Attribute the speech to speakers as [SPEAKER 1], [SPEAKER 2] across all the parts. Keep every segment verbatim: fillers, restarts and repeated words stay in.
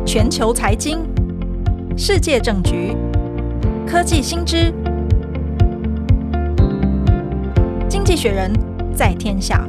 [SPEAKER 1] 全球财经、世界政局、科技新知，经济学人在天下。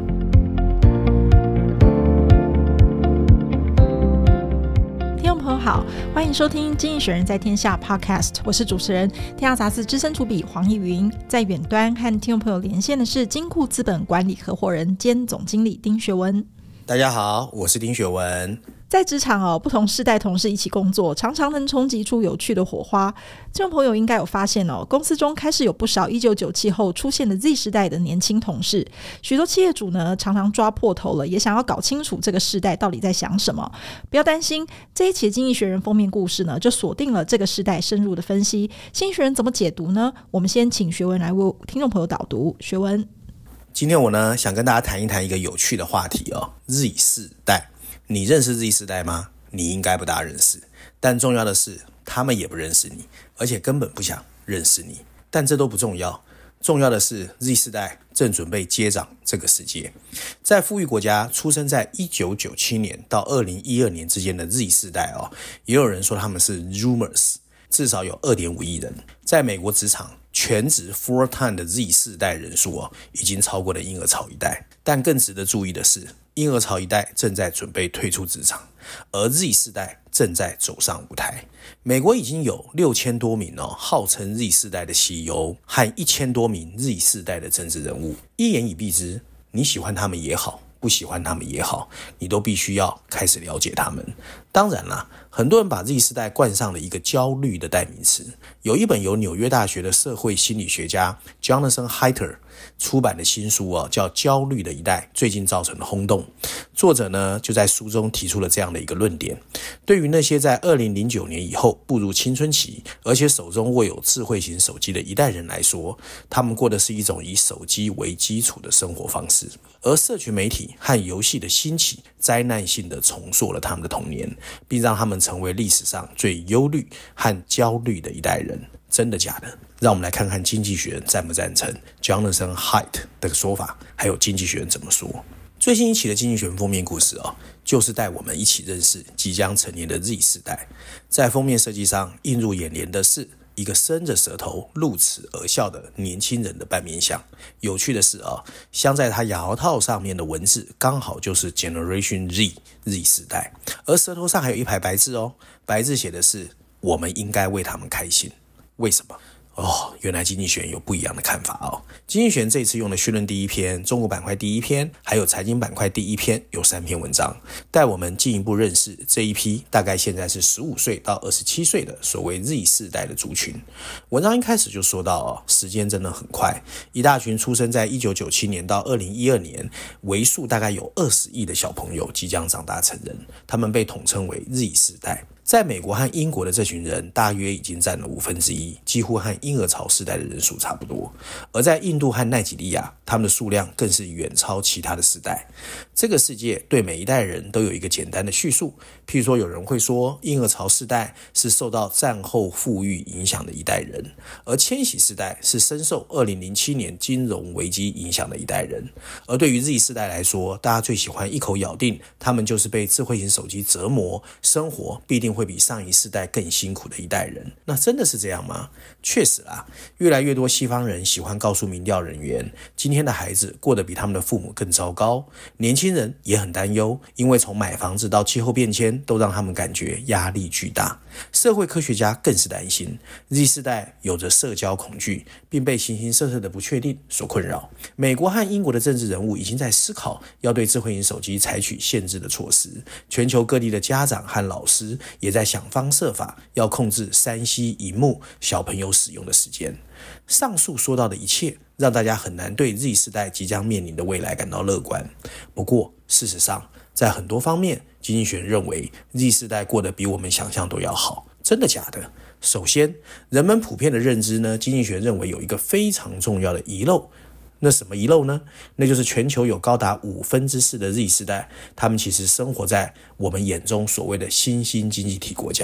[SPEAKER 1] 听众朋友好，欢迎收听《经济学人在天下》Podcast， 我是主持人天下杂志资深主笔黄义云。在远端和听众朋友连线的是金库资本管理合伙人兼总经理丁学文。
[SPEAKER 2] 大家好，我是丁学文。
[SPEAKER 1] 在职场哦，不同世代同事一起工作，常常能冲击出有趣的火花。听众朋友应该有发现哦，公司中开始有不少一九九七后出现的 Z 世代的年轻同事。许多企业主呢，常常抓破头了，也想要搞清楚这个世代到底在想什么。不要担心，这一期的经济学人封面故事呢，就锁定了这个世代深入的分析。经济学人怎么解读呢？我们先请学文来为听众朋友导读。学文，
[SPEAKER 2] 今天我呢，想跟大家谈一谈一个有趣的话题哦 ，Z 世代。你认识 Z 世代吗？你应该不大认识，但重要的是他们也不认识你，而且根本不想认识你。但这都不重要，重要的是 Z 世代正准备接掌这个世界。在富裕国家出生在一九九七年到二零一二年之间的 Z 世代哦，也有人说他们是 Zoomers， 至少有 二点五亿人。在美国职场全职 full time 的 Z 世代人数哦，已经超过了婴儿潮一代。但更值得注意的是，婴儿潮一代正在准备退出职场，而 Z 世代正在走上舞台。美国已经有六千多名哦，号称 Z 世代的 C E O 和一千多名 Z 世代的政治人物。一言以蔽之，你喜欢他们也好，不喜欢他们也好，你都必须要开始了解他们。当然啦，很多人把 Z 世代冠上了一个焦虑的代名词。有一本由纽约大学的社会心理学家 Jonathan Haidt出版的新书哦，叫《焦虑的一代》，最近造成了轰动。作者呢，就在书中提出了这样的一个论点：对于那些在二零零九年以后步入青春期，而且手中握有智慧型手机的一代人来说，他们过的是一种以手机为基础的生活方式。而社群媒体和游戏的兴起，灾难性的重塑了他们的童年，并让他们成为历史上最忧虑和焦虑的一代人。真的假的？让我们来看看经济学人赞不赞成 Jonathan Haidt 的说法，还有经济学人怎么说。最新一期的经济学人封面故事哦，就是带我们一起认识即将成年的 Z 世代。在封面设计上映入眼帘的是一个伸着舌头露齿而笑的年轻人的半面相。有趣的是啊，镶在他牙套上面的文字刚好就是 Generation Z Z 世代，而舌头上还有一排白字哦，白字写的是我们应该为他们开心。为什么？哦，原来经济学人有不一样的看法哦。经济学人这次用了绪论第一篇、中国板块第一篇，还有财经板块第一篇，有三篇文章，带我们进一步认识这一批大概现在是十五岁到二十七岁的所谓 Z 世代的族群。文章一开始就说到哦，时间真的很快，一大群出生在一九九七年到二零一二年，为数大概有二十亿的小朋友即将长大成人，他们被统称为 Z 世代。在美国和英国的这群人大约已经占了五分之一，几乎和婴儿潮世代的人数差不多。而在印度和奈及利亚，他们的数量更是远超其他的世代。这个世界对每一代人都有一个简单的叙述，譬如说有人会说婴儿潮世代是受到战后富裕影响的一代人，而千禧世代是深受二零零七年金融危机影响的一代人。而对于 Z 世代来说，大家最喜欢一口咬定他们就是被智慧型手机折磨，生活必定会比上一世代更辛苦的一代人。那真的是这样吗？确实啦，越来越多西方人喜欢告诉民调人员，今天的孩子过得比他们的父母更糟糕。年轻人也很担忧，因为从买房子到气候变迁都让他们感觉压力巨大。社会科学家更是担心 Z 世代有着社交恐惧，并被形形色色的不确定所困扰。美国和英国的政治人物已经在思考要对智慧型手机采取限制的措施，全球各地的家长和老师也在想方设法要控制 三 C 萤幕小朋友使用的时间。上述说到的一切让大家很难对 Z 世代即将面临的未来感到乐观。不过事实上，在很多方面，经济学人认为 Z 世代过得比我们想象都要好。真的假的？首先，人们普遍的认知呢，经济学认为有一个非常重要的遗漏。那什么遗漏呢？那就是全球有高达五分之四的 Z 世代，他们其实生活在我们眼中所谓的新兴经济体国家。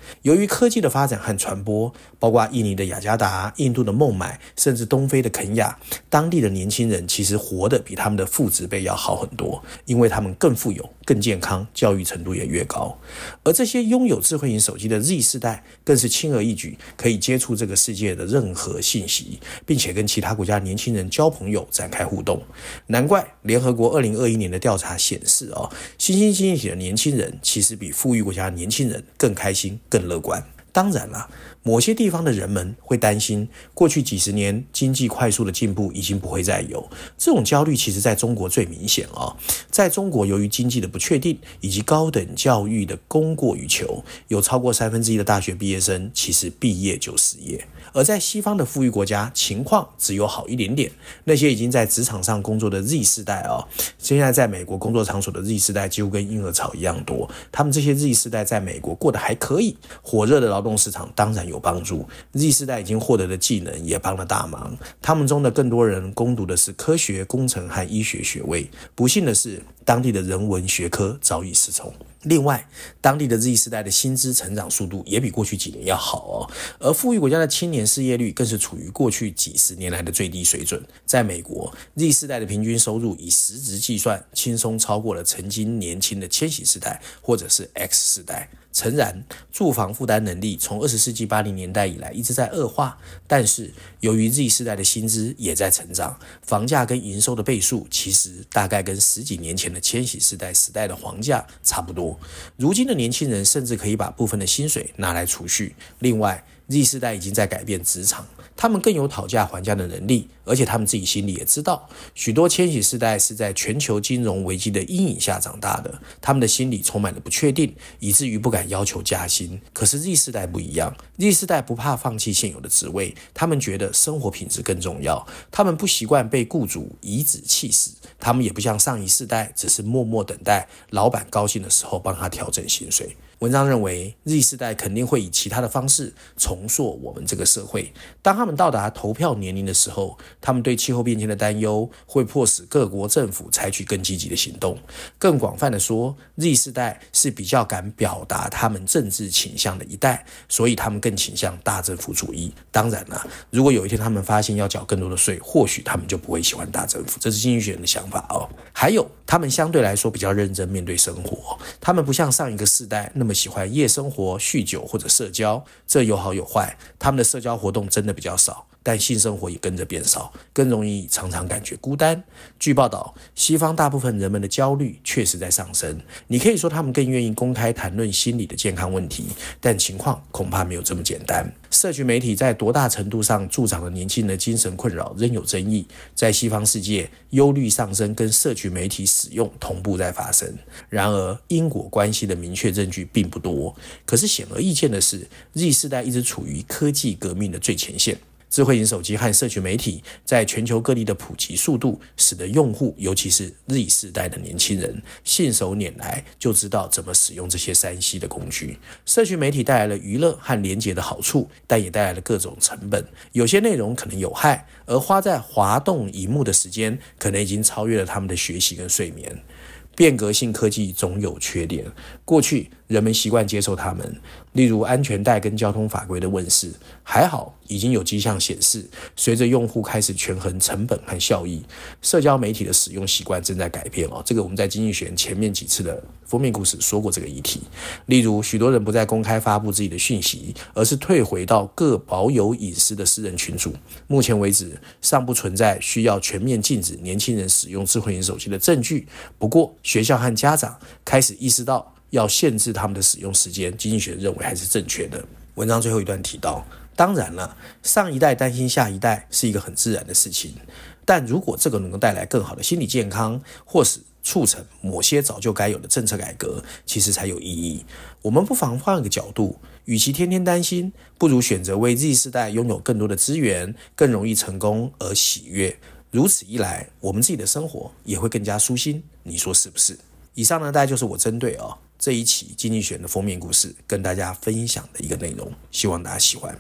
[SPEAKER 2] 由于科技的发展和传播，包括印尼的雅加达、印度的孟买，甚至东非的肯亚，当地的年轻人其实活得比他们的父执辈要好很多，因为他们更富有、更健康，教育程度也越高。而这些拥有智慧型手机的 Z 世代更是轻而易举可以接触这个世界的任何信息，并且跟其他国家年轻人交朋友、展开互动。难怪联合国二零二一年的调查显示哦，新兴经济体的年轻人其实比富裕国家的年轻人更开心、更乐观。当然啦，某些地方的人们会担心，过去几十年经济快速的进步已经不会再有。这种焦虑其实在中国最明显哦。在中国，由于经济的不确定以及高等教育的供过于求，有超过三分之一的大学毕业生其实毕业就失业。而在西方的富裕国家，情况只有好一点点。那些已经在职场上工作的 Z 世代哦，现在在美国工作场所的 Z 世代几乎跟婴儿潮一样多。他们这些 Z 世代在美国过得还可以，火热的劳动市场当然有帮助。Z 世代已经获得的技能也帮了大忙。他们中的更多人攻读的是科学、工程和医学学位。不幸的是，当地的人文学科早已失聪。另外，当地的 Z 世代的薪资成长速度也比过去几年要好哦，而富裕国家的青年失业率更是处于过去几十年来的最低水准。在美国 ，Z 世代的平均收入以实质计算，轻松超过了曾经年轻的千禧世代或者是 X 世代。诚然，住房负担能力从二十世纪八零年代以来一直在恶化，但是由于 Z 世代的薪资也在成长，房价跟营收的倍数其实大概跟十几年前的千禧世代时代的房价差不多。如今的年轻人甚至可以把部分的薪水拿来储蓄。另外， Z 世代已经在改变职场，他们更有讨价还价的能力，而且他们自己心里也知道，许多千禧世代是在全球金融危机的阴影下长大的，他们的心里充满了不确定，以至于不敢要求加薪。可是 Z 世代不一样， Z 世代不怕放弃现有的职位，他们觉得生活品质更重要，他们不习惯被雇主颐指气使，他们也不像上一世代只是默默等待老板高兴的时候帮他调整薪水。文章认为 Z 世代肯定会以其他的方式重塑我们这个社会。当他们到达投票年龄的时候，他们对气候变迁的担忧会迫使各国政府采取更积极的行动。更广泛的说， Z 世代是比较敢表达他们政治倾向的一代，所以他们更倾向大政府主义。当然啦，如果有一天他们发现要缴更多的税，或许他们就不会喜欢大政府，这是经济学人的想法哦。还有，他们相对来说比较认真面对生活，他们不像上一个世代那么喜欢夜生活、酗酒或者社交，这有好有坏。他们的社交活动真的比较少，但性生活也跟着变少，更容易常常感觉孤单。据报道，西方大部分人们的焦虑确实在上升，你可以说他们更愿意公开谈论心理的健康问题，但情况恐怕没有这么简单。社群媒体在多大程度上助长了年轻人的精神困扰仍有争议。在西方世界，忧虑上升跟社群媒体使用同步在发生，然而因果关系的明确证据并不多。可是显而易见的是， Z 世代一直处于科技革命的最前线。智慧型手机和社群媒体在全球各地的普及速度，使得用户，尤其是 Z 世代的年轻人，信手拈来就知道怎么使用这些 三 C 的工具。社群媒体带来了娱乐和连结的好处，但也带来了各种成本。有些内容可能有害，而花在滑动萤幕的时间，可能已经超越了他们的学习跟睡眠。变革性科技总有缺点，过去人们习惯接受它们，例如安全带跟交通法规的问世。还好，已经有迹象显示，随着用户开始权衡成本和效益，社交媒体的使用习惯正在改变哦。这个我们在经济学人前面几次的封面故事说过这个议题。例如，许多人不再公开发布自己的讯息，而是退回到各保有隐私的私人群组。目前为止，尚不存在需要全面禁止年轻人使用智慧型手机的证据。不过，学校和家长开始意识到要限制他们的使用时间，经济学认为还是正确的。文章最后一段提到，当然了，上一代担心下一代是一个很自然的事情，但如果这个能够带来更好的心理健康，或是促成某些早就该有的政策改革，其实才有意义。我们不妨换个角度，与其天天担心，不如选择为 Z 世代拥有更多的资源，更容易成功而喜悦。如此一来，我们自己的生活也会更加舒心，你说是不是？以上呢，大概就是我针对哦这一期经济学人的封面故事跟大家分享的一个内容，希望大家喜欢。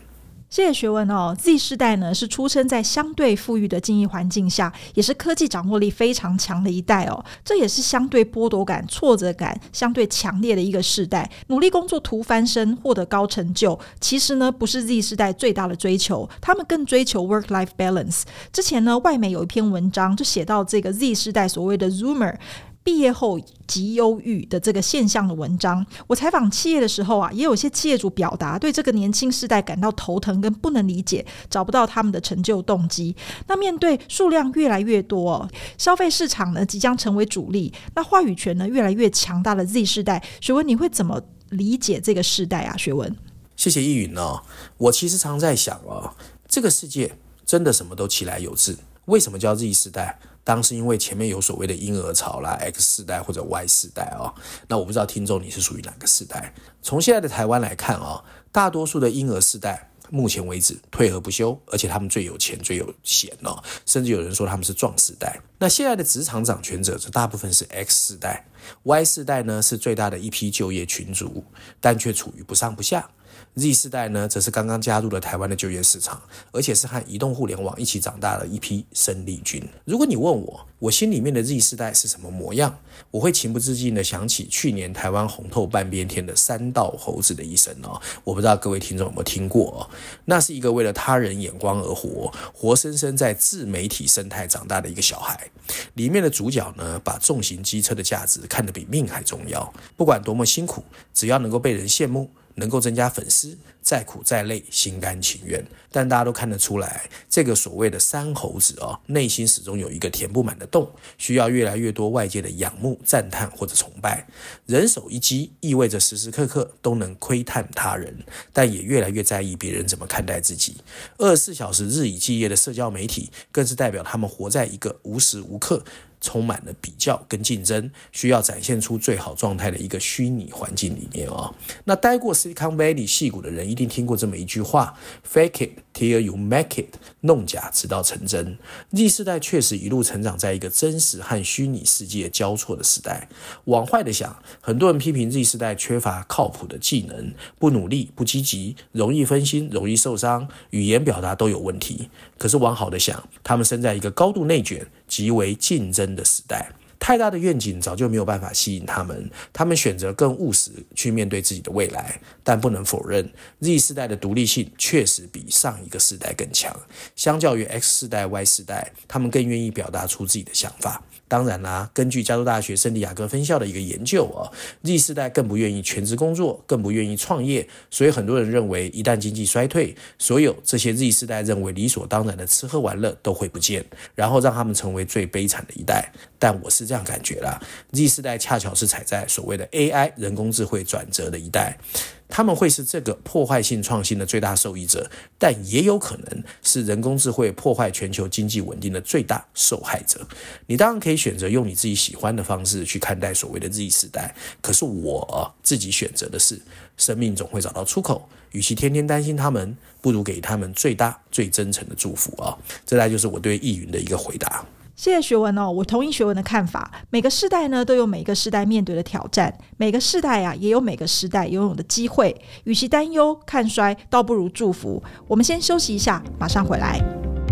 [SPEAKER 1] 谢谢学文哦。Z 世代呢是出生在相对富裕的经济环境下，也是科技掌握力非常强的一代哦。这也是相对剥夺感、挫折感相对强烈的一个世代。努力工作图翻身，获得高成就，其实呢不是 Z 世代最大的追求，他们更追求 work-life balance。之前呢，外媒有一篇文章就写到这个 Z 世代所谓的 Zoomer。毕业后极忧郁的这个现象的文章，我采访企业的时候啊，也有些企业主表达对这个年轻世代感到头疼跟不能理解，找不到他们的成就动机。那面对数量越来越多、哦、消费市场呢即将成为主力，那话语权呢越来越强大的 Z 世代，学文你会怎么理解这个世代啊？学文，
[SPEAKER 2] 谢谢易云哦。我其实常在想哦，这个世界真的什么都其来有自，为什么叫 Z 世代？当时因为前面有所谓的婴儿潮啦 X 世代或者 Y 世代哦，那我不知道听众你是属于哪个世代。从现在的台湾来看哦，大多数的婴儿世代目前为止退而不休，而且他们最有钱最有闲哦，甚至有人说他们是壮世代。那现在的职场掌权者这大部分是 X 世代， Y 世代呢是最大的一批就业群族，但却处于不上不下。Z 世代呢，则是刚刚加入了台湾的就业市场，而且是和移动互联网一起长大的一批生力军。如果你问我，我心里面的 Z 世代是什么模样，我会情不自禁的想起去年台湾红透半边天的三道猴子的一生哦。我不知道各位听众有没有听过哦？那是一个为了他人眼光而活，活生生在自媒体生态长大的一个小孩。里面的主角呢，把重型机车的价值看得比命还重要，不管多么辛苦，只要能够被人羡慕，能够增加粉丝，再苦再累心甘情愿。但大家都看得出来，这个所谓的三猴子哦，内心始终有一个填不满的洞，需要越来越多外界的仰慕、赞叹或者崇拜。人手一机意味着时时刻刻都能窥探他人，但也越来越在意别人怎么看待自己。二十四小时日以继夜的社交媒体，更是代表他们活在一个无时无刻充满了比较跟竞争，需要展现出最好状态的一个虚拟环境里面哦。那待过 Silicon Valley 矽谷的人一定听过这么一句话 Fake it till you make it， 弄假直到成真。 Z 世代确实一路成长在一个真实和虚拟世界交错的时代。往坏的想，很多人批评 Z 世代缺乏靠谱的技能，不努力不积极，容易分心容易受伤，语言表达都有问题。可是往好的想，他们身在一个高度内卷极为竞争的时代，太大的愿景早就没有办法吸引他们，他们选择更务实去面对自己的未来。但不能否认 Z 世代的独立性确实比上一个世代更强，相较于 X 世代 Y 世代，他们更愿意表达出自己的想法。当然啦，根据加州大学圣地亚哥分校的一个研究哦 Z 世代更不愿意全职工作，更不愿意创业，所以很多人认为一旦经济衰退，所有这些 Z 世代认为理所当然的吃喝玩乐都会不见，然后让他们成为最悲惨的一代。但我是这样感觉啦， Z 世代恰巧是踩在所谓的 A I 人工智慧转折的一代，他们会是这个破坏性创新的最大受益者，但也有可能是人工智慧破坏全球经济稳定的最大受害者。你当然可以选择用你自己喜欢的方式去看待所谓的 Z 世代，可是我自己选择的是，生命总会找到出口，与其天天担心他们，不如给他们最大最真诚的祝福啊！这大概就是我对易云的一个回答。
[SPEAKER 1] 谢谢学文哦，我同意学文的看法。每个世代呢都有每个世代面对的挑战，每个世代啊也有每个世代拥有的机会。与其担忧看衰，倒不如祝福。我们先休息一下，马上回来。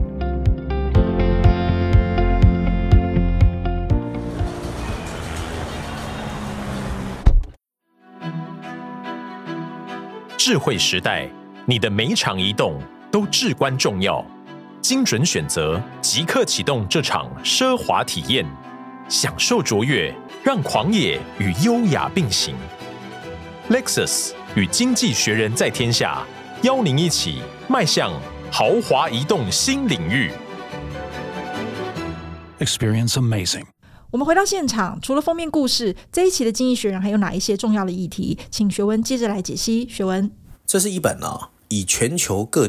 [SPEAKER 3] 智慧时代，你的每场移动都至关重要。精准选择，即刻启动这场奢华体验，享受卓越，让狂野与优雅并行。Lexus 与经济学人在天下，邀您一起迈向豪华移动新领域。
[SPEAKER 4] Experience amazing。
[SPEAKER 1] 我们回到现场，除了封面故事，这一期的经济学人还有哪一些重要的议题？请学文接着来解析。学文，
[SPEAKER 2] 这是一本、哦、以全球各地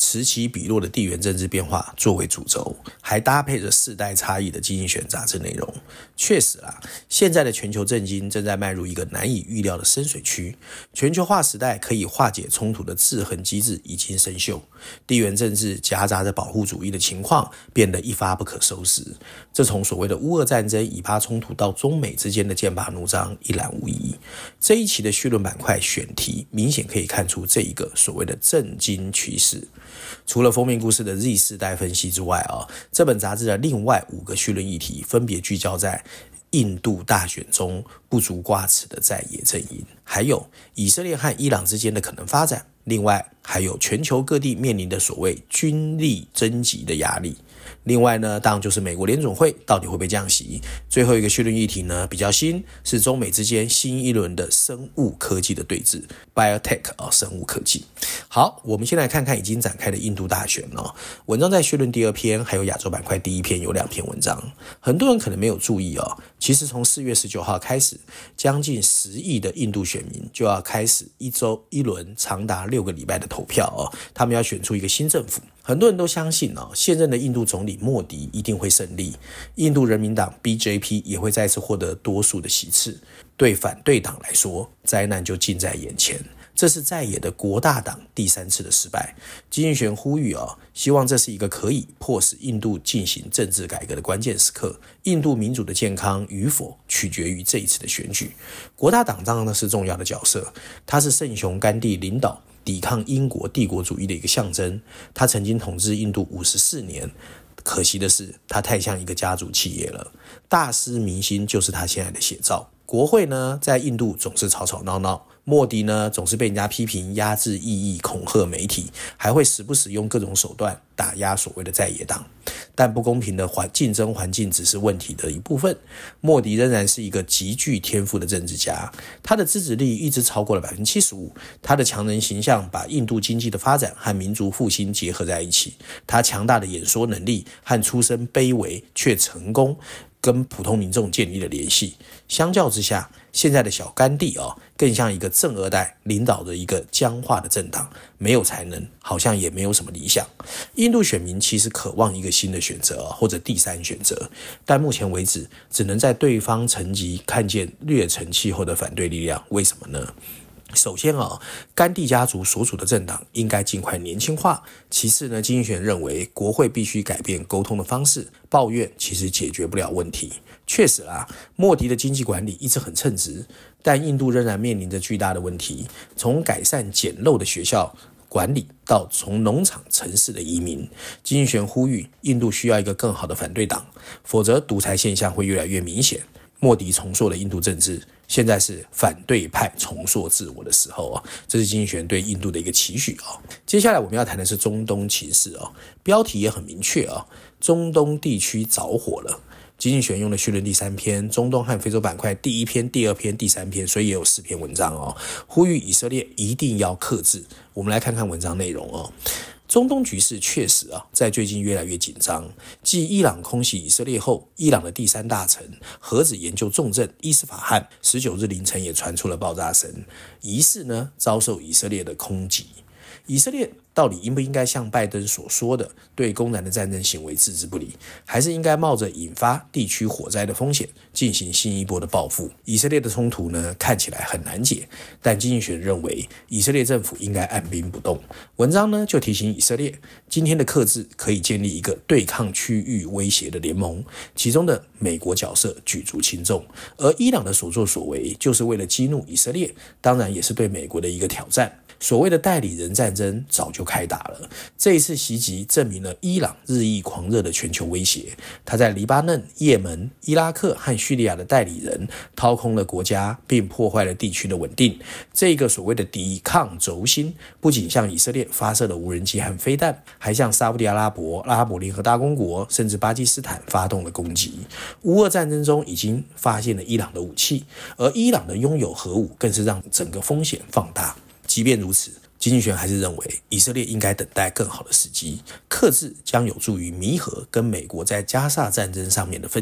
[SPEAKER 2] 此起彼落的地缘政治变化作为主轴，还搭配着世代差异的经济学杂志内容。确实啦，现在的全球政经正在迈入一个难以预料的深水区，全球化时代可以化解冲突的制衡机制已经生锈，地缘政治夹杂着保护主义的情况变得一发不可收拾。这从所谓的乌俄战争、以巴冲突到中美之间的剑拔弩张一览无遗。这一期的绪论板块选题明显可以看出这一个所谓的政经趋势。除了封面故事的 Z 世代分析之外啊，这本杂志的另外五个绪论议题分别聚焦在印度大选中不足挂齿的在野阵营，还有以色列和伊朗之间的可能发展，另外还有全球各地面临的所谓军力征集的压力。另外呢，当然就是美国联准会到底会不会降息。最后一个绪论议题呢比较新，是中美之间新一轮的生物科技的对峙 Biotech、哦、生物科技。好，我们先来看看已经展开的印度大选、哦、文章在绪论第二篇还有亚洲板块第一篇有两篇文章。很多人可能没有注意哦，其实从四月十九号开始，将近十亿的印度选民就要开始一周一轮长达六个礼拜的投票、哦、他们要选出一个新政府。很多人都相信、哦、现任的印度总理莫迪一定会胜利，印度人民党 B J P 也会再次获得多数的席次。对反对党来说，灾难就近在眼前。这是在野的国大党第三次的失败。金英权呼吁、哦、希望这是一个可以迫使印度进行政治改革的关键时刻。印度民主的健康与否取决于这一次的选举。国大党当然是重要的角色，他是圣雄甘地领导抵抗英国帝国主义的一个象征。他曾经统治印度五十四年，可惜的是他太像一个家族企业了，大失民心就是他现在的写照。国会呢在印度总是吵吵闹闹，莫迪呢总是被人家批评压制异议、恐吓媒体，还会时不时用各种手段打压所谓的在野党。但不公平的竞争环境只是问题的一部分。莫迪仍然是一个极具天赋的政治家，他的支持率一直超过了 百分之七十五。 他的强人形象把印度经济的发展和民族复兴结合在一起，他强大的演说能力和出身卑微却成功跟普通民众建立了联系。相较之下，现在的小甘地、哦、更像一个正二代领导的一个僵化的政党，没有才能，好像也没有什么理想。印度选民其实渴望一个新的选择、哦、或者第三选择，但目前为止只能在对方层级看见略成气候的反对力量。为什么呢？首先啊，甘地家族所属的政党应该尽快年轻化。其次呢，金英权认为国会必须改变沟通的方式，抱怨其实解决不了问题。确实啦，莫迪的经济管理一直很称职，但印度仍然面临着巨大的问题，从改善简陋的学校管理到从农场城市的移民。金英权呼吁印度需要一个更好的反对党，否则独裁现象会越来越明显。莫迪重塑了印度政治，现在是反对派重塑自我的时候啊，这是经济学人对印度的一个期许啊。接下来我们要谈的是中东情势啊，标题也很明确啊，中东地区着火了。经济学用的绪论第三篇，中东和非洲板块第一篇、第二篇、第三篇，所以也有四篇文章哦，呼吁以色列一定要克制。我们来看看文章内容哦。中东局势确实啊，在最近越来越紧张。继伊朗空袭以色列后，伊朗的第三大城核子研究重镇伊斯法罕十九日凌晨也传出了爆炸声，疑似呢遭受以色列的空袭。以色列到底应不应该像拜登所说的对公然的战争行为置之不理，还是应该冒着引发地区火灾的风险进行新一波的报复？以色列的冲突呢看起来很难解，但经济学认为以色列政府应该按兵不动。文章呢就提醒以色列，今天的克制可以建立一个对抗区域威胁的联盟，其中的美国角色举足轻重，而伊朗的所作所为就是为了激怒以色列，当然也是对美国的一个挑战。所谓的代理人战争早就开打了，这一次袭击证明了伊朗日益狂热的全球威胁。他在黎巴嫩、也门、伊拉克和叙利亚的代理人掏空了国家，并破坏了地区的稳定。这个所谓的抵抗轴心不仅向以色列发射了无人机和飞弹，还向沙烏地阿拉伯、阿拉伯联合大公国甚至巴基斯坦发动了攻击。乌俄战争中已经发现了伊朗的武器，而伊朗的拥有核武更是让整个风险放大。即便如此，经济学还是认为以色列应该等待更好的时机，克制将有助于弥合跟美国在加萨战争上面的分歧。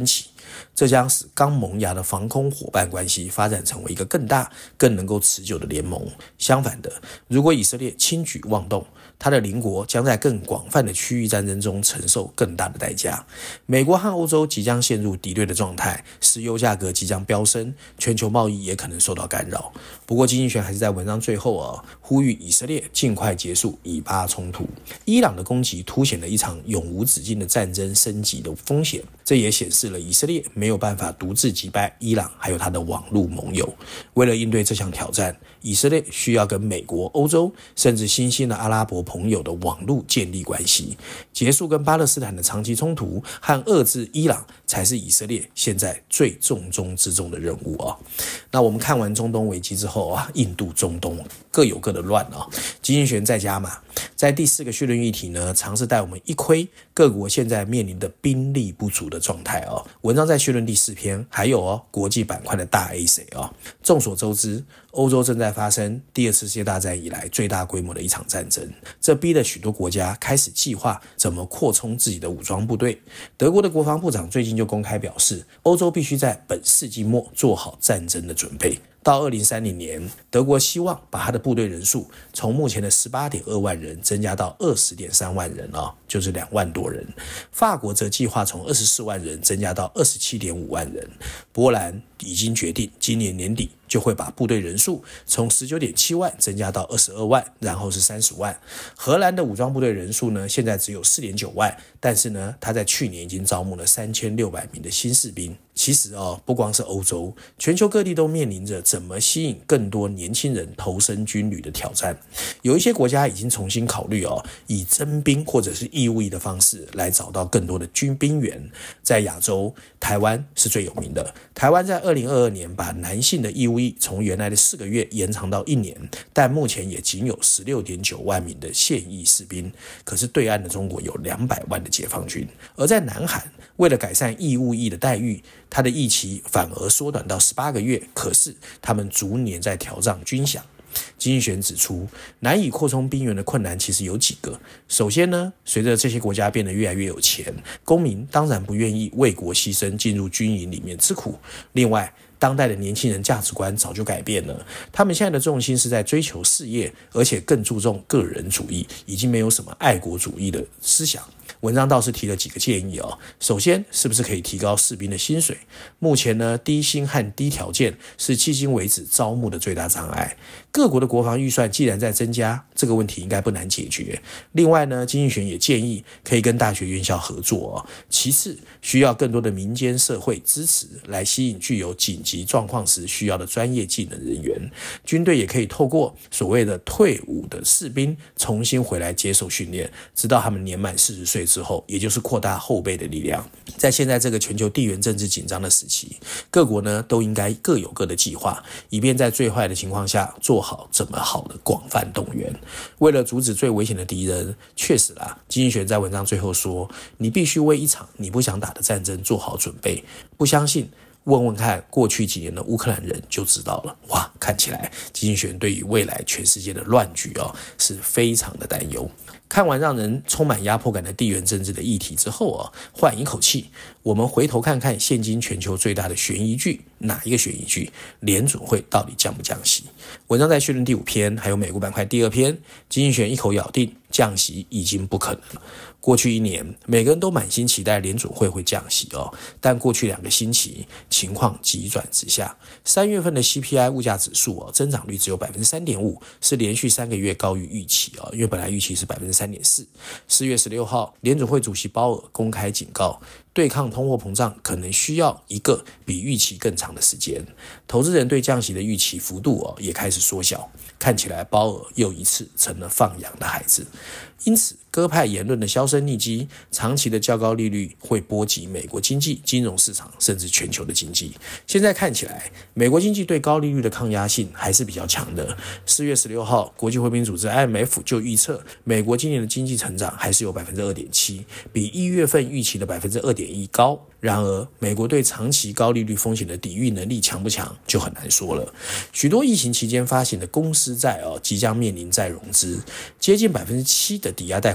[SPEAKER 2] 这将使刚萌芽的防空伙伴关系发展成为一个更大、更能够持久的联盟。相反的，如果以色列轻举妄动，他的邻国将在更广泛的区域战争中承受更大的代价。美国和欧洲即将陷入敌对的状态，石油价格即将飙升，全球贸易也可能受到干扰。不过，金英权还是在文章最后啊，呼吁以色列尽快结束以巴冲突。伊朗的攻击凸显了一场永无止境的战争升级的风险，这也显示了以色列没有办法独自击败伊朗还有他的网络盟友。为了应对这项挑战，以色列需要跟美国、欧洲甚至新兴的阿拉伯朋友的网络建立关系，结束跟巴勒斯坦的长期冲突和遏制伊朗，才是以色列现在最重中之重的任务啊。那我们看完中东危机之后啊，印度、中东各有各的乱啊。金英权在家嘛，在第四个绪论议题呢，尝试带我们一窥各国现在面临的兵力不足的状态哦。文章在绪论第四篇，还有哦国际板块的大 A 谁哦。众所周知，欧洲正在发生第二次世界大战以来最大规模的一场战争，这逼得许多国家开始计划怎么扩充自己的武装部队。德国的国防部长最近就公开表示，欧洲必须在本世纪末做好战争的准备。到二零三零年，德国希望把他的部队人数从目前的 十八点二万人增加到 二十点三万人哦，就是两万多人。法国则计划从二十四万人增加到 二十七点五万人。波兰已经决定今年年底就会把部队人数从 十九点七万增加到二十二万，然后是三十万。荷兰的武装部队人数呢，现在只有 四点九万，但是呢，他在去年已经招募了三千六百名的新士兵。其实哦，不光是欧洲，全球各地都面临着怎么吸引更多年轻人投身军旅的挑战。有一些国家已经重新考虑哦，以征兵或者是义务役的方式来找到更多的军兵员。在亚洲，台湾是最有名的。台湾在二零二二年把男性的义务役从原来的四个月延长到一年，但目前也仅有 十六点九万名的现役士兵。可是对岸的中国有两百万的解放军。而在南韩，为了改善义务役的待遇，他的役期反而缩短到十八个月，可是他们逐年在调涨军饷。金英权指出，难以扩充兵员的困难其实有几个。首先呢，随着这些国家变得越来越有钱，公民当然不愿意为国牺牲进入军营里面吃苦。另外，当代的年轻人价值观早就改变了，他们现在的重心是在追求事业，而且更注重个人主义，已经没有什么爱国主义的思想。文章倒是提了几个建议哦。首先，是不是可以提高士兵的薪水？目前呢，低薪和低条件是迄今为止招募的最大障碍。各国的国防预算既然在增加，这个问题应该不难解决。另外呢，金英权也建议可以跟大学院校合作哦。其次，需要更多的民间社会支持，来吸引具有紧急状况时需要的专业技能人员。军队也可以透过所谓的退伍的士兵重新回来接受训练，直到他们年满四十岁之后，也就是扩大后备的力量。在现在这个全球地缘政治紧张的时期，各国呢都应该各有各的计划，以便在最坏的情况下做好这么好的广泛动员。为了阻止最危险的敌人，确实啦，金英权在文章最后说，你必须为一场你不想打的战争做好准备。不相信，问问看过去几年的乌克兰人就知道了。哇，看起来金英权对于未来全世界的乱局哦是非常的担忧。看完让人充满压迫感的地缘政治的议题之后啊，换一口气，我们回头看看现今全球最大的悬疑剧，哪一个悬疑剧？联准会到底降不降息？文章在绪论第五篇，还有美国板块第二篇，金英权一口咬定降息已经不可能了。过去一年，每个人都满心期待联准会会降息哦，但过去两个星期，情况急转直下。三月份的 C P I 物价指数哦，增长率只有 百分之三点五， 是连续三个月高于预期哦，因为本来预期是 百分之三点四。四月十六号，联准会主席鲍尔公开警告，对抗通货膨胀可能需要一个比预期更长的时间。投资人对降息的预期幅度哦也开始缩小，看起来鲍尔又一次成了放羊的孩子。因此，鸽派言论的销声匿迹，长期的较高利率会波及美国经济、金融市场，甚至全球的经济。现在看起来，美国经济对高利率的抗压性还是比较强的。四月十六号，国际货币组织 I M F 就预测，美国今年的经济成长还是有 百分之二点七， 比一月份预期的 百分之二点一 高。然而，美国对长期高利率风险的抵御能力强不强，就很难说了。许多疫情期间发行的公司债哦，即将面临再融资，接近 百分之七 的抵押贷款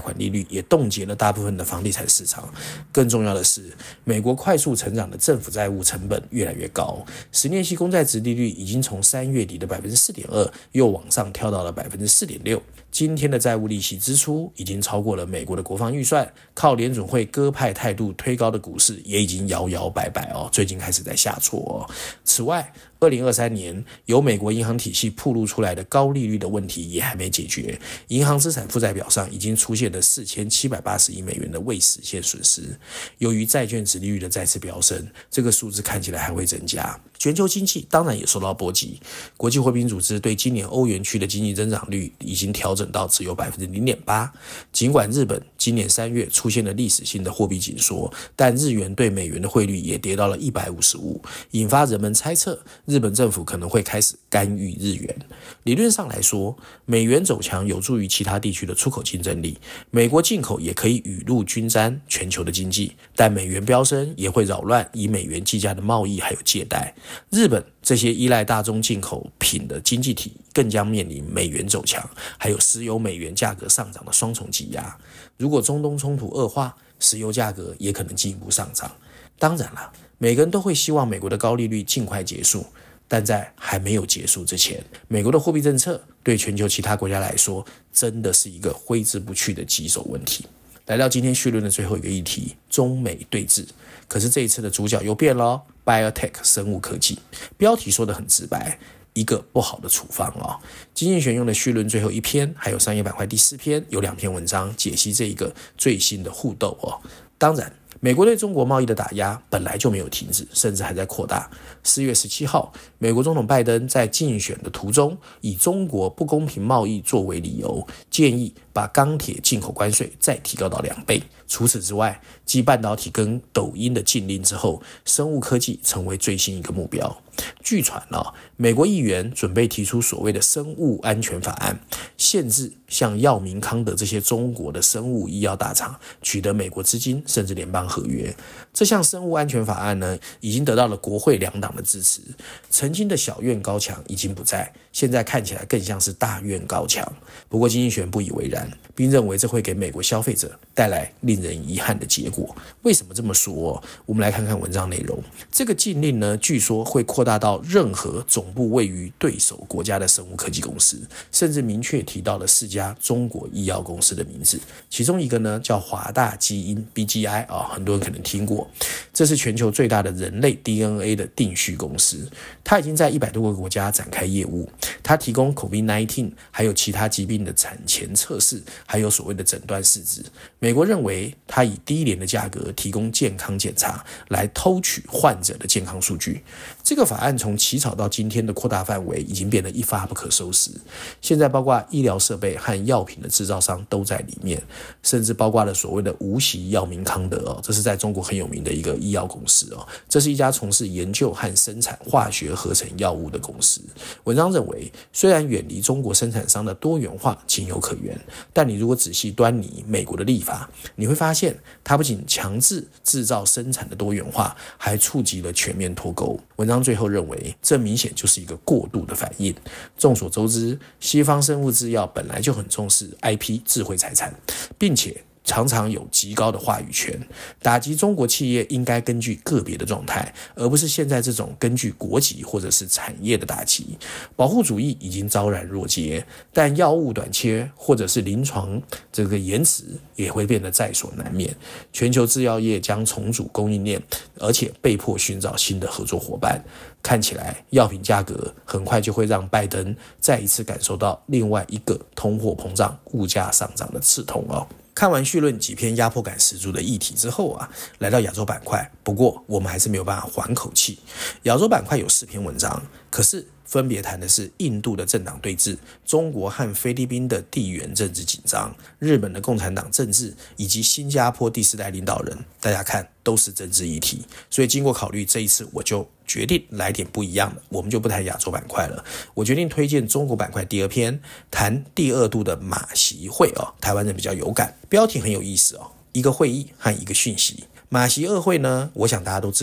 [SPEAKER 2] 款利率也冻结了大部分的房地产市场。更重要的是，美国快速成长的政府债务成本越来越高，十年期公债殖利率已经从三月底的 百分之四点二 又往上跳到了 百分之四点六。今天的债务利息支出已经超过了美国的国防预算，靠联准会鸽派态度推高的股市也已经摇摇摆摆哦，最近开始在下挫哦。此外，二零二三年由美国银行体系暴露出来的高利率的问题也还没解决，银行资产负债表上已经出现了四千七百八十亿美元的未实现损失。由于债券殖利率的再次飙升，这个数字看起来还会增加。全球经济当然也受到波及，国际货币组织对今年欧元区的经济增长率已经调整到只有 百分之零点八。 尽管日本今年三月出现了历史性的货币紧缩，但日元对美元的汇率也跌到了一百五十五，引发人们猜测日本政府可能会开始干预日元。理论上来说，美元走强有助于其他地区的出口竞争力，美国进口也可以雨露均沾全球的经济，但美元飙升也会扰乱以美元计价的贸易还有借贷。日本这些依赖大宗进口品的经济体更将面临美元走强，还有石油美元价格上涨的双重挤压。如果中东冲突恶化，石油价格也可能进一步上涨。当然了，每个人都会希望美国的高利率尽快结束，但在还没有结束之前，美国的货币政策对全球其他国家来说真的是一个挥之不去的棘手问题。来到今天绪论的最后一个议题，中美对峙。可是这一次的主角又变了 Biotech 生物科技。标题说得很直白，一个不好的处方哦。经济学用的绪论最后一篇，还有商业板块第四篇，有两篇文章解析这一个最新的互斗哦。当然，美国对中国贸易的打压本来就没有停止，甚至还在扩大。四月十七号，美国总统拜登在竞选的途中，以中国不公平贸易作为理由，建议把钢铁进口关税再提高到两倍。除此之外，继半导体跟抖音的禁令之后，生物科技成为最新一个目标。据传啊，美国议员准备提出所谓的生物安全法案，限制像药明康德这些中国的生物医药大厂取得美国资金甚至联邦合约。这项生物安全法案呢，已经得到了国会两党的支持。曾经的小院高墙已经不在，现在看起来更像是大院高墙。不过经济学人不以为然，并认为这会给美国消费者带来令人遗憾的结果。为什么这么说？我们来看看文章内容。这个禁令呢，据说会扩大到任何总部位于对手国家的生物科技公司，甚至明确提到了四家中国医药公司的名字。其中一个呢叫华大基因 B G I 啊、哦，很多人可能听过，这是全球最大的人类 D N A 的定序公司。它已经在一百多个国家展开业务，它提供 COVID 十九 还有其他疾病的产前测试，还有所谓的诊断试纸。美国认为它以低廉的价格提供健康检查，来偷取患者的健康数据。这个法案从起草到今天的扩大范围已经变得一发不可收拾，现在包括医疗设备和药品的制造商都在里面，甚至包括了所谓的无锡药明康德哦，这是在中国很有名的一个医药公司哦，这是一家从事研究和生产化学合成药物的公司。文章认为，虽然远离中国生产商的多元化情有可原，但你如果仔细端倪美国的立法，你会发现它不仅强制制造生产的多元化，还触及了全面脱钩。文章最后认为，这明显就是一个过度的反应。众所周知，西方生物制药本来就很重视 I P 智慧财产，并且常常有极高的话语权。打击中国企业应该根据个别的状态，而不是现在这种根据国籍或者是产业的打击。保护主义已经昭然若揭，但药物短缺或者是临床这个延迟也会变得在所难免。全球制药业将重组供应链，而且被迫寻找新的合作伙伴。看起来药品价格很快就会让拜登再一次感受到另外一个通货膨胀、物价上涨的刺痛哦。看完绪论几篇压迫感十足的议题之后啊，来到亚洲板块，不过我们还是没有办法缓口气。亚洲板块有四篇文章，可是分别谈的是印度的政党对峙、中国和菲律宾的地缘政治紧张、日本的共产党政治，以及新加坡第四代领导人。大家看，都是政治议题。所以经过考虑，这一次我就决定来点不一样的，我们就不谈亚洲板块了。我决定推荐中国板块第二篇，谈第二度的马习会哦，台湾人比较有感。标题很有意思哦，一个会议和一个讯息。马习二会呢，我想大家都知道，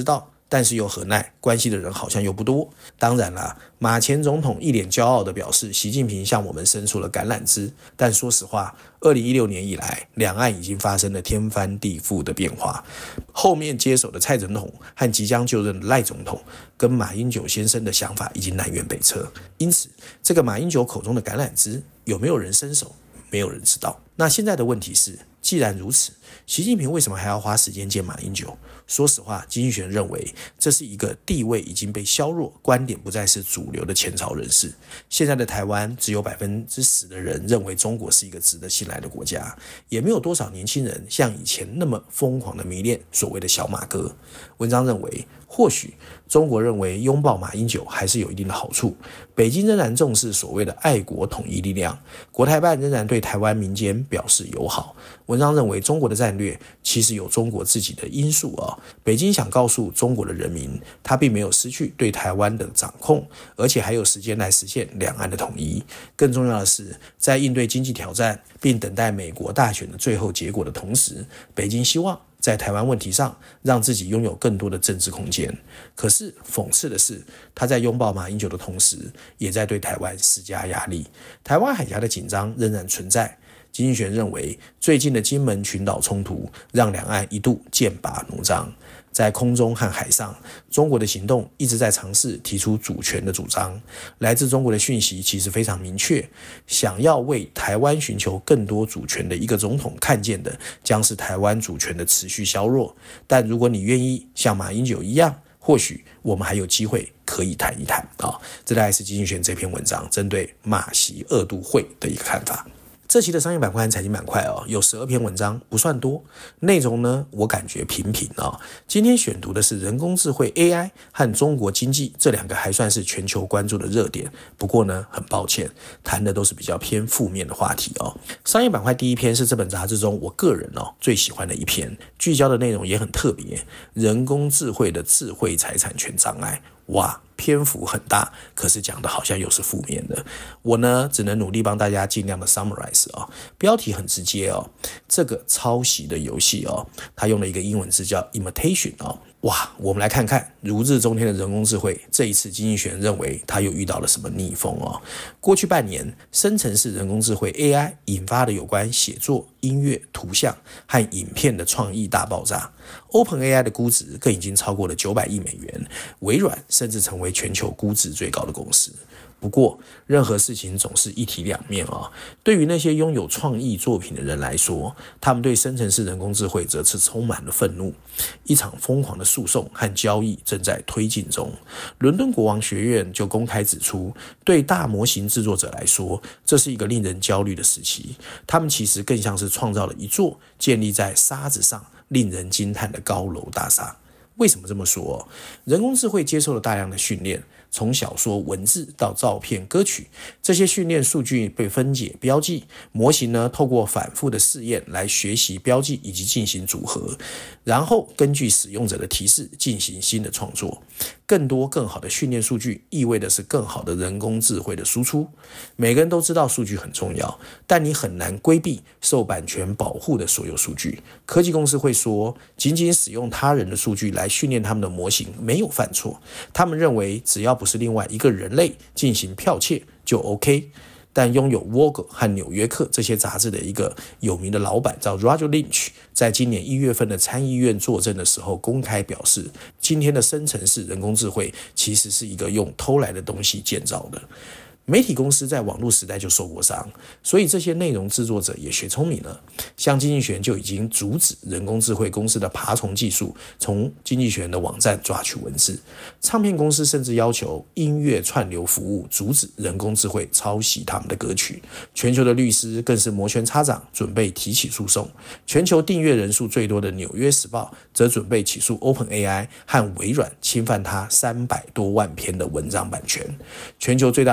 [SPEAKER 2] 但是又何奈，关系的人好像又不多。当然啦，马前总统一脸骄傲地表示，习近平向我们伸出了橄榄枝。但说实话，二零一六年以来，两岸已经发生了天翻地覆的变化。后面接手的蔡总统和即将就任的赖总统，跟马英九先生的想法已经南辕北辙。因此，这个马英九口中的橄榄枝，有没有人伸手？没有人知道。那现在的问题是，既然如此，习近平为什么还要花时间见马英九？说实话，经济学人认为这是一个地位已经被削弱、观点不再是主流的前朝人士。现在的台湾只有百分之十的人认为中国是一个值得信赖的国家，也没有多少年轻人像以前那么疯狂的迷恋所谓的小马哥。文章认为，或许中国认为拥抱马英九还是有一定的好处，北京仍然重视所谓的爱国统一力量，国台办仍然对台湾民间表示友好。文章认为，中国的战略其实有中国自己的因素啊。北京想告诉中国的人民，他并没有失去对台湾的掌控，而且还有时间来实现两岸的统一。更重要的是，在应对经济挑战并等待美国大选的最后结果的同时，北京希望在台湾问题上让自己拥有更多的政治空间。可是讽刺的是，他在拥抱马英九的同时，也在对台湾施加压力。台湾海峡的紧张仍然存在。经济学人认为，最近的金门群岛冲突让两岸一度剑拔弩张。在空中和海上，中国的行动一直在尝试提出主权的主张。来自中国的讯息其实非常明确，想要为台湾寻求更多主权的一个总统看见的，将是台湾主权的持续削弱。但如果你愿意像马英九一样，或许我们还有机会可以谈一谈啊。这大概是经济学人这篇文章针对马习二度会的一个看法。这期的商业板块和财经板块哦，有十二篇文章，不算多，内容呢我感觉平平哦。今天选读的是人工智慧 A I 和中国经济这两个还算是全球关注的热点，不过呢很抱歉，谈的都是比较偏负面的话题哦。商业板块第一篇是这本杂志中我个人哦最喜欢的一篇，聚焦的内容也很特别，人工智慧的智慧财产权障碍。哇，篇幅很大，可是讲的好像又是负面的。我呢，只能努力帮大家尽量的 summarize 哦。标题很直接哦，这个抄袭的游戏哦，它用了一个英文字叫 imitation 哦。哇，我们来看看如日中天的人工智慧，这一次经济学人认为它又遇到了什么逆风哦。过去半年，生成式人工智慧 A I 引发的有关写作、音乐、图像和影片的创意大爆炸。OpenAI 的估值更已经超过了九百亿美元，微软甚至成为全球估值最高的公司。不过，任何事情总是一体两面啊。对于那些拥有创意作品的人来说，他们对生成式人工智慧则是充满了愤怒。一场疯狂的诉讼和交易正在推进中。伦敦国王学院就公开指出，对大模型制作者来说，这是一个令人焦虑的时期。他们其实更像是创造了一座建立在沙子上令人惊叹的高楼大厦。为什么这么说？人工智慧接受了大量的训练，从小说、文字到照片、歌曲，这些训练数据被分解标记，模型呢透过反复的试验来学习标记以及进行组合，然后根据使用者的提示进行新的创作。更多更好的训练数据意味的是更好的人工智慧的输出。每个人都知道数据很重要，但你很难规避受版权保护的所有数据。科技公司会说，仅仅使用他人的数据来训练他们的模型没有犯错，他们认为只要不是另外一个人类进行剽窃就 OK。但拥有 Vogue 和纽约客这些杂志的一个有名的老板叫 Roger Lynch， 在今年一月份的参议院作证的时候公开表示，今天的生成式人工智慧其实是一个用偷来的东西建造的。媒体公司在网络时代就受过伤，所以这些内容制作者也学聪明了。像经济学人就已经阻止人工智慧公司的爬虫技术从经济学人的网站抓取文字。唱片公司甚至要求音乐串流服务阻止人工智慧抄袭他们的歌曲。全球的律师更是摩拳擦掌，准备提起诉讼。全球订阅人数最多的纽约时报则准备起诉 OpenAI 和微软侵犯他三百多万篇的文章版权。全球最大的唱片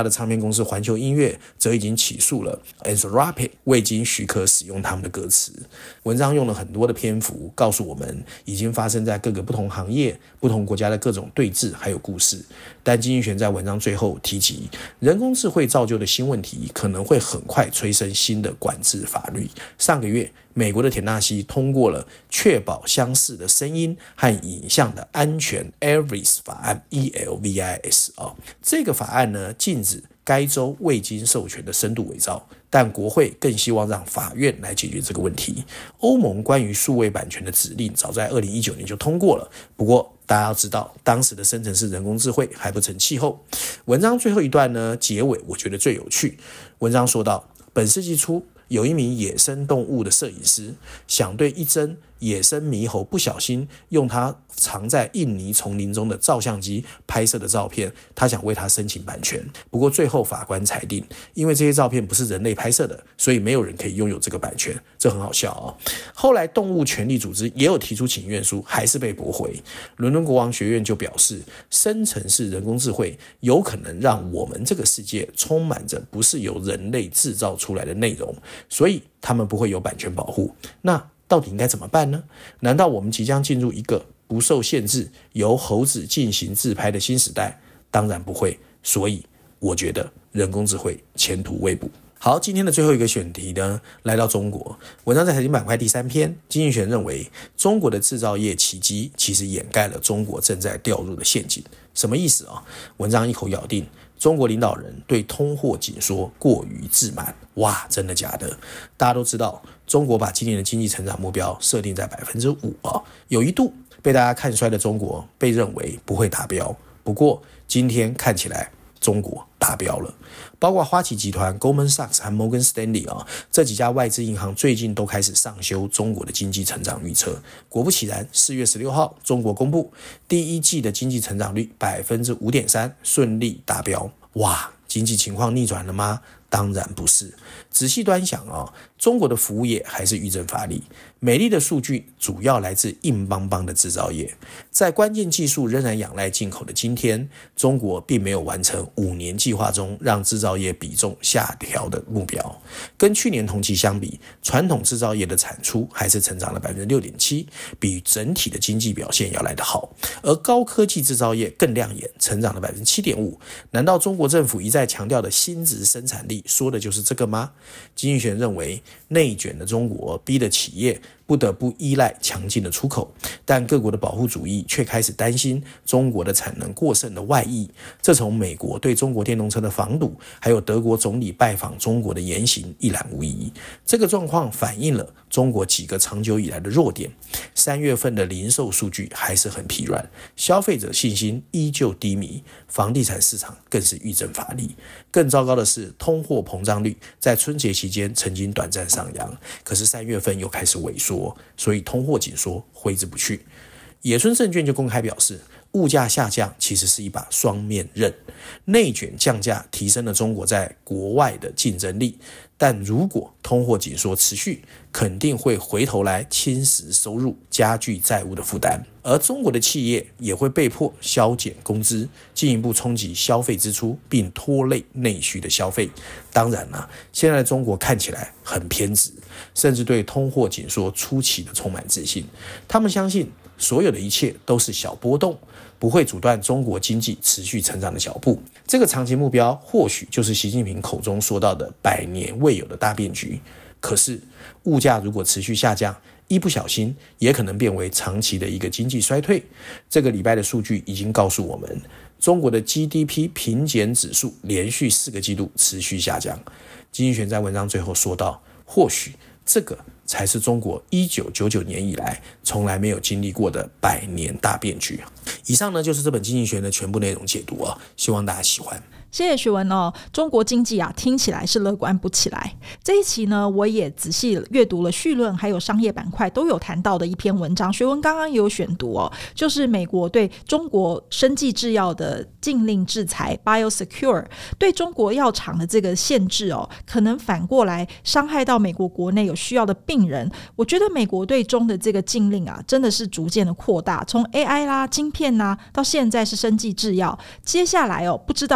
[SPEAKER 2] 公司环球音乐则已经起诉了 Anthropic 未经许可使用他们的歌词。文章用了很多的篇幅告诉我们已经发生在各个不同行业不同国家的各种对峙还有故事，但经济学在文章最后提及人工智慧造就的新问题可能会很快催生新的管制法律。上个月美国的田纳西通过了确保相似的声音和影像的安全 E L V I S 法案 E L V I S、哦、这个法案呢禁止该州未经授权的深度伪造，但国会更希望让法院来解决这个问题。欧盟关于数位版权的指令早在二零一九年就通过了，不过大家要知道当时的生成式人工智慧还不成气候。文章最后一段呢，结尾我觉得最有趣。文章说到，本世纪初有一名野生动物的摄影师想对一只野生猕猴不小心用它藏在印尼丛林中的照相机拍摄的照片，他想为它申请版权。不过最后法官裁定，因为这些照片不是人类拍摄的，所以没有人可以拥有这个版权。这很好笑哦。后来动物权利组织也有提出请愿书，还是被驳回。伦敦国王学院就表示，生成式人工智慧有可能让我们这个世界充满着不是由人类制造出来的内容，所以他们不会有版权保护。那到底应该怎么办呢？难道我们即将进入一个不受限制由猴子进行自拍的新时代？当然不会。所以我觉得人工智慧前途未卜。好，今天的最后一个选题呢，来到中国。文章在财经板块第三篇，经济学认为中国的制造业奇迹其实掩盖了中国正在掉入的陷阱。什么意思啊？文章一口咬定中国领导人对通货紧缩过于自满。哇，真的假的？大家都知道中国把今年的经济成长目标设定在 百分之五、哦、有一度被大家看衰的中国被认为不会达标，不过今天看起来中国达标了。包括花旗集团、Goldman Sachs 和 Morgan Stanley、哦、这几家外资银行最近都开始上修中国的经济成长预测。果不其然，四月十六号中国公布第一季的经济成长率 百分之五点三， 顺利达标。哇，经济情况逆转了吗？当然不是。仔细端详哦，中国的服务业还是遇阵乏力，美丽的数据主要来自硬邦邦的制造业。在关键技术仍然仰赖进口的今天，中国并没有完成五年计划中让制造业比重下调的目标。跟去年同期相比，传统制造业的产出还是成长了 百分之六点七， 比整体的经济表现要来得好。而高科技制造业更亮眼，成长了 百分之七点五。 难道中国政府一再强调的新质生产力说的就是这个吗？经济学认为，内卷的中国逼得企业不得不依赖强劲的出口，但各国的保护主义却开始担心中国的产能过剩的外溢。这从美国对中国电动车的防堵，还有德国总理拜访中国的言行一览无遗。这个状况反映了中国几个长久以来的弱点。三月份的零售数据还是很疲软，消费者信心依旧低迷，房地产市场更是遇阵乏力。更糟糕的是，通货膨胀率在春节期间曾经短暂上扬，可是三月份又开始萎缩，所以通货紧缩挥之不去。野村证券就公开表示，物价下降其实是一把双面刃，内卷降价提升了中国在国外的竞争力，但如果通货紧缩持续，肯定会回头来侵蚀收入，加剧债务的负担，而中国的企业也会被迫削减工资，进一步冲击消费支出，并拖累内需的消费。当然了，现在的中国看起来很偏执，甚至对通货紧缩初期的充满自信。他们相信所有的一切都是小波动，不会阻断中国经济持续成长的脚步。这个长期目标或许就是习近平口中说到的百年未有的大变局。可是物价如果持续下降，一不小心也可能变为长期的一个经济衰退。这个礼拜的数据已经告诉我们，中国的 G D P 平减指数连续四个季度持续下降。经济学在文章最后说到，或许这个才是中国一九九九年以来从来没有经历过的百年大变局。以上呢就是这本经济学的全部内容解读啊，希望大家喜欢。
[SPEAKER 1] 谢谢许文哦。中国经济啊，听起来是乐观不起来。这一期呢，我也仔细阅读了绪论，还有商业板块都有谈到的一篇文章。学文刚刚也有选读哦，就是美国对中国生技制药的禁令制裁 Biosecure 对中国药厂的这个限制哦，可能反过来伤害到美国国内有需要的病人。我觉得美国对中的这个禁令啊，真的是逐渐的扩大，从 A I 啦、晶片啦，到现在是生技制药，接下来哦，不知道还有什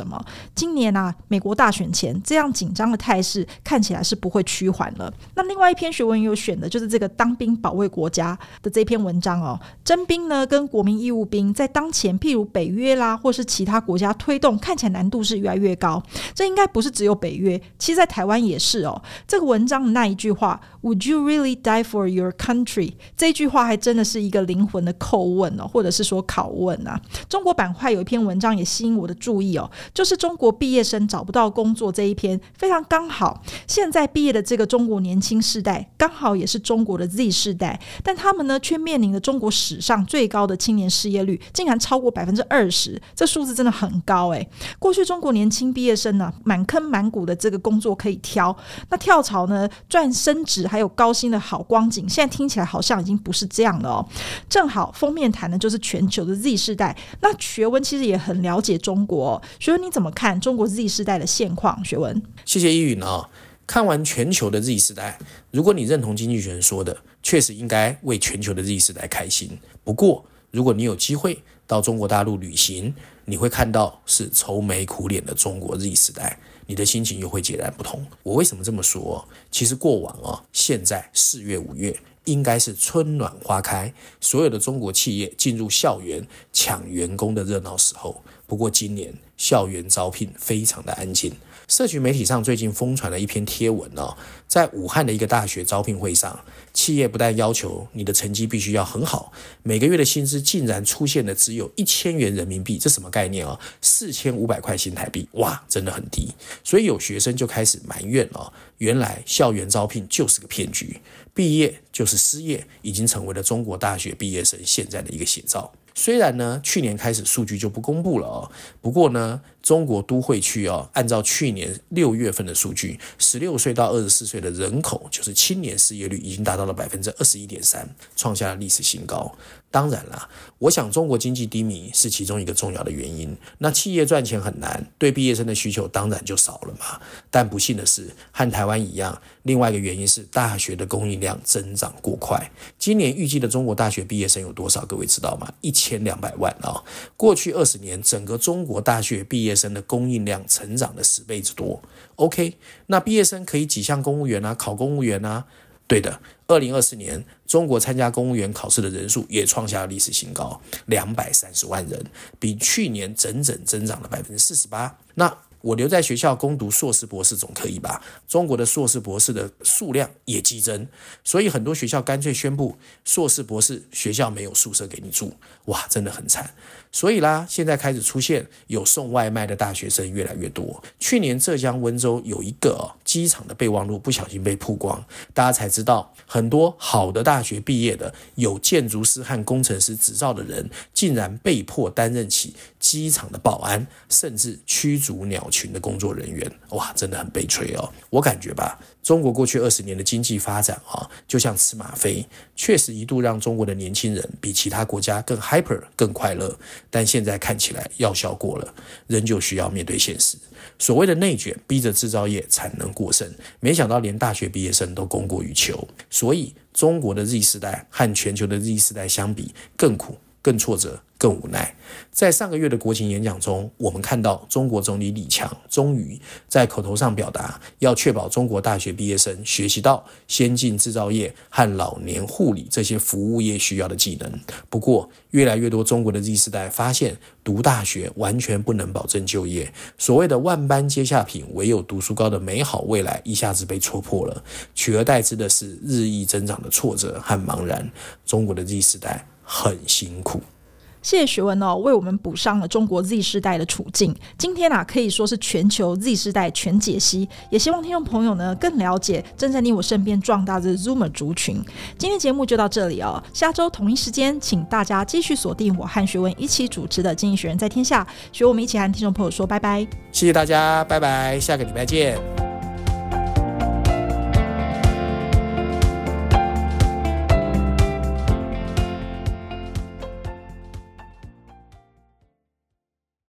[SPEAKER 1] 什么？今年啊，美国大选前这样紧张的态势看起来是不会趋缓了。那另外一篇学文有选的就是这个当兵保卫国家的这篇文章哦。征兵呢跟国民义务兵在当前譬如北约啦或是其他国家推动看起来难度是越来越高，这应该不是只有北约，其实在台湾也是哦。这个文章的那一句话 Would you really die for your country？ 这一句话还真的是一个灵魂的叩问哦，或者是说拷问啊。中国版块有一篇文章也吸引我的注意哦，就是中国毕业生找不到工作这一篇，非常刚好现在毕业的这个中国年轻世代刚好也是中国的 Z 世代，但他们呢却面临了中国史上最高的青年失业率，竟然超过 百分之二十， 这数字真的很高耶。过去中国年轻毕业生呢、啊、满坑满谷的这个工作可以挑，那跳槽呢赚升职还有高薪的好光景，现在听起来好像已经不是这样了哦。正好封面谈的就是全球的 Z 世代，那学文其实也很了解中国、哦、学文你怎么看中国 Z 世代的现况？学文
[SPEAKER 2] 谢谢依允哦。看完全球的 Z 世代，如果你认同经济学人说的，确实应该为全球的 Z 世代开心。不过如果你有机会到中国大陆旅行，你会看到是愁眉苦脸的中国 Z 世代，你的心情又会截然不同。我为什么这么说？其实过往哦，现在四月五月应该是春暖花开，所有的中国企业进入校园抢员工的热闹时候。不过今年校园招聘非常的安静。社群媒体上最近疯传了一篇贴文哦，在武汉的一个大学招聘会上，企业不但要求你的成绩必须要很好，每个月的薪资竟然出现了只有一千元人民币，这什么概念哦？四千五百块新台币，哇，真的很低。所以有学生就开始埋怨哦，原来校园招聘就是个骗局，毕业就是失业，已经成为了中国大学毕业生现在的一个写照。虽然呢，去年开始数据就不公布了哦，不过呢，中国都会区哦，按照去年六月份的数据，十六岁到二十四岁的人口，就是青年失业率已经达到了 百分之二十一点三， 创下了历史新高。当然啦，我想中国经济低迷是其中一个重要的原因。那企业赚钱很难，对毕业生的需求当然就少了嘛。但不幸的是，和台湾一样，另外一个原因是大学的供应量增长过快。今年预计的中国大学毕业生有多少？各位知道吗？一千两百万啊、哦！过去二十年，整个中国大学毕业生的供应量成长了十倍之多。OK， 那毕业生可以挤向公务员啊，考公务员啊。对的，二零二四年中国参加公务员考试的人数也创下了历史新高，两百三十万人，比去年整整增长了 百分之四十八。那我留在学校攻读硕士博士总可以吧？中国的硕士博士的数量也激增，所以很多学校干脆宣布硕士博士学校没有宿舍给你住，哇，真的很惨。所以啦，现在开始出现有送外卖的大学生越来越多。去年浙江温州有一个、哦、机场的备忘录不小心被曝光，大家才知道很多好的大学毕业的有建筑师和工程师执照的人，竟然被迫担任起机场的保安，甚至驱逐鸟群的工作人员。哇，真的很悲催哦。我感觉吧，中国过去二十年的经济发展啊，就像吃吗啡，确实一度让中国的年轻人比其他国家更 hyper 更快乐，但现在看起来药效过了，仍旧需要面对现实。所谓的内卷逼着制造业产能过剩，没想到连大学毕业生都供过于求。所以中国的 Z 世代和全球的 Z 世代相比，更苦更挫折更无奈。在上个月的国情演讲中，我们看到中国总理李强终于在口头上表达要确保中国大学毕业生学习到先进制造业和老年护理这些服务业需要的技能。不过越来越多中国的 Z 世代发现读大学完全不能保证就业，所谓的万般皆下品，唯有读书高的美好未来一下子被戳破了，取而代之的是日益增长的挫折和茫然。中国的 Z 世代很辛苦。
[SPEAKER 1] 谢谢学文哦，为我们补上了中国 Z 世代的处境。今天啊，可以说是全球 Z 世代全解析，也希望听众朋友呢更了解正在你我身边壮大的 Zoomer 族群。今天节目就到这里哦，下周同一时间，请大家继续锁定我和学文一起主持的《经济学人在天下》，学我们一起和听众朋友说拜拜。
[SPEAKER 2] 谢谢大家，拜拜，下个礼拜见。